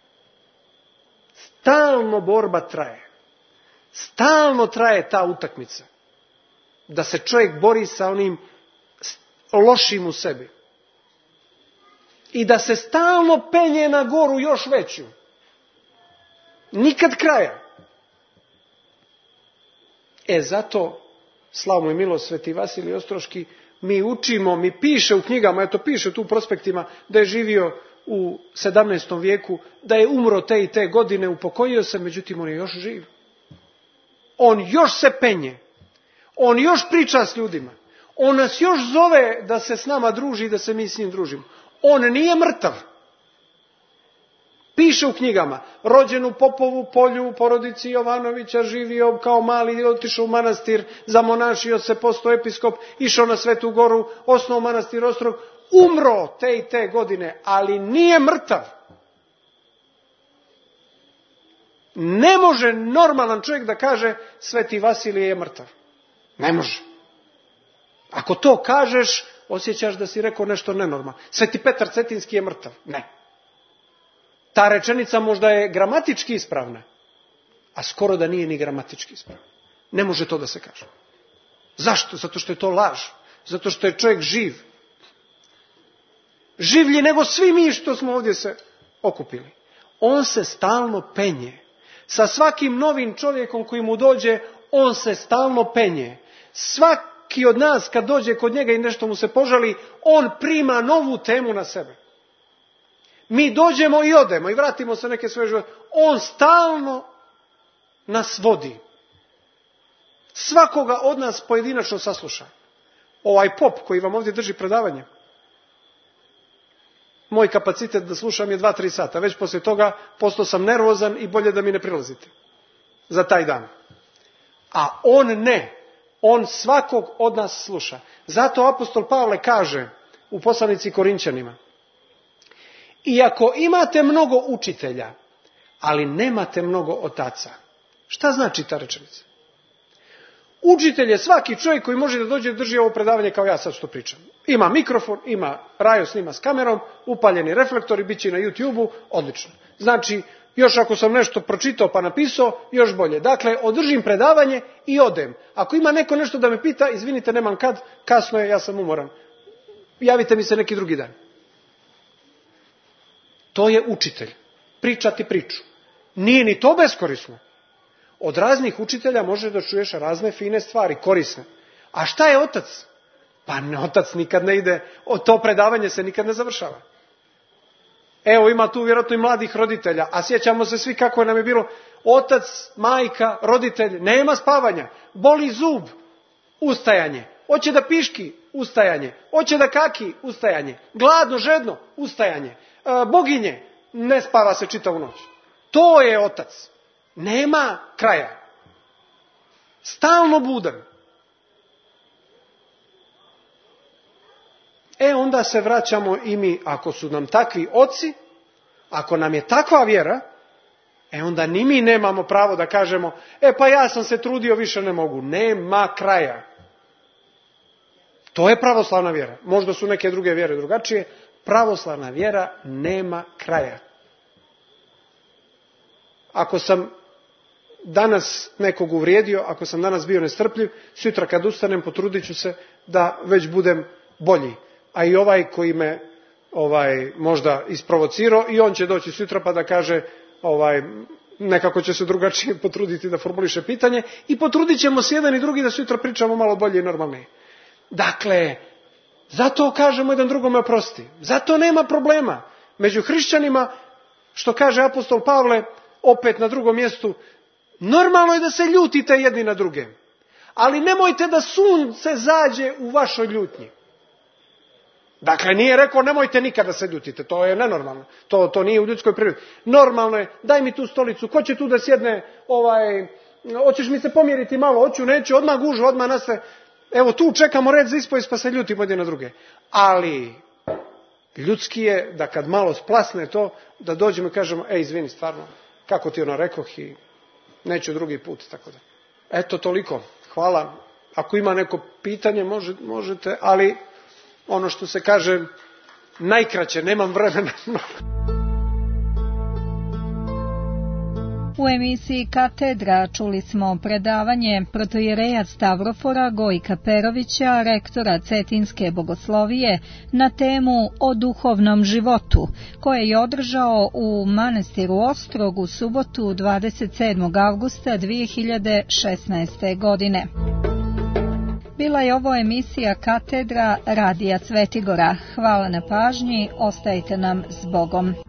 C: Stalno borba traje. Stalno traje ta utakmica. Da se čovjek bori sa onim lošim u sebi. I da se stalno penje na goru još veću. Nikad kraja. E zato, slavno i milo Sveti Vasilij Ostroški, mi učimo, mi piše u knjigama, eto piše tu u prospektima, da je živio u sedamnaestom vijeku, da je umro te i te godine, upokojio se, međutim on je još živ. On još se penje. On još priča s ljudima. On nas još zove da se s nama druži i da se mi s njim družimo. On nije mrtav. Piše u knjigama, rođen u Popovu polju, u porodici Jovanovića, živio kao mali, otišao u manastir, zamonašio se, postao episkop, išao na Svetu Goru, osnovao manastir Ostrog, umro te i te godine, ali nije mrtav. Ne može normalan čovjek da kaže Sveti Vasilije je mrtav. Ne može. Ako to kažeš, osjećaš da si rekao nešto nenormalno. Sveti Petar Cetinski je mrtav. Ne. Ta rečenica možda je gramatički ispravna, a skoro da nije ni gramatički ispravna. Ne može to da se kaže. Zašto? Zato što je to laž. Zato što je čovjek živ. Življi nego svi mi što smo ovdje se okupili. On se stalno penje. Sa svakim novim čovjekom koji mu dođe, on se stalno penje. Svaki od nas kad dođe kod njega i nešto mu se požali, on prima novu temu na sebe. Mi dođemo i odemo i vratimo se neke svoje živote. On stalno nas vodi. Svakoga od nas pojedinačno sasluša. Ovaj pop koji vam ovdje drži predavanje, moj kapacitet da slušam je dva tri sata. Već poslije toga postao sam nervozan i bolje da mi ne prilazite za taj dan. A on ne. On svakog od nas sluša. Zato apostol Pavle kaže u poslanici Korinćanima: iako imate mnogo učitelja, ali nemate mnogo otaca. Šta znači ta rečenica? Učitelj je svaki čovjek koji može da dođe da drži ovo predavanje kao ja sad što pričam. Ima mikrofon, ima Rajo snima s kamerom, upaljeni reflektori, bit će na YouTubeu, odlično. Znači, još ako sam nešto pročitao pa napisao, još bolje. Dakle, održim predavanje i odem. Ako ima neko nešto da me pita, izvinite, nemam kad, kasno je, ja sam umoran. Javite mi se neki drugi dan. To je učitelj. Pričati priču. Nije ni to beskorisno. Od raznih učitelja možeš da čuješ razne fine stvari, korisne. A šta je otac? Pa ne, otac nikad ne ide, to predavanje se nikad ne završava. Evo, ima tu vjerojatno i mladih roditelja, a sjećamo se svi kako nam je bilo. Otac, majka, roditelj, nema spavanja. Boli zub, ustajanje. Hoće da piški, ustajanje. Hoće da kaki, ustajanje. Gladno, žedno, ustajanje. E, boginje, ne spava se čitavu noć. To je otac. Nema kraja. Stalno budan. E onda se vraćamo i mi, ako su nam takvi oci, ako nam je takva vjera, e onda ni mi nemamo pravo da kažemo, e pa ja sam se trudio, više ne mogu. Nema kraja. To je pravoslavna vjera. Možda su neke druge vjere drugačije. Pravoslavna vjera nema kraja. Ako sam danas nekog uvrijedio, ako sam danas bio nestrpljiv, sutra kad ustanem potrudit ću se da već budem bolji. A i ovaj koji me ovaj, možda isprovocirao, i on će doći sutra pa da kaže, ovaj, nekako će se drugačije potruditi da formuliše pitanje, i potrudit ćemo se jedan i drugi da sutra pričamo malo bolje i normalnije. Dakle, zato kažemo jedan drugome oprosti. Zato nema problema. Među hrišćanima, što kaže apostol Pavle, opet na drugom mjestu, normalno je da se ljutite jedni na druge. Ali nemojte da sunce zađe u vašoj ljutnji. Dakle, nije rekao nemojte nikada se ljutite, to je nenormalno. To, to nije u ljudskoj prirodi. Normalno je, daj mi tu stolicu, ko će tu da sjedne, ovaj, hoćeš mi se pomjeriti malo, hoću, neću, odmah gužu, odmah nastaje. Evo tu čekamo red za ispovijest pa se ljutimo jedni na druge. Ali ljudski je da kad malo splasne to, da dođemo i kažemo, ej izvini stvarno, kako ti ono rekoh i neću drugi put. Tako da. Eto toliko. Hvala. Ako ima neko pitanje može, možete, ali ono što se kaže najkraće, nemam vremena.
B: U emisiji Katedra čuli smo predavanje protoijereja Stavrofora Gojka Perovića, rektora Cetinske bogoslovije, na temu o duhovnom životu, koje je održao u manastiru Ostrog u subotu dvadeset sedmog avgusta dvije hiljade šesnaeste. godine. Bila je ovo emisija Katedra Radija Cvetigora. Hvala na pažnji, ostajte nam s Bogom.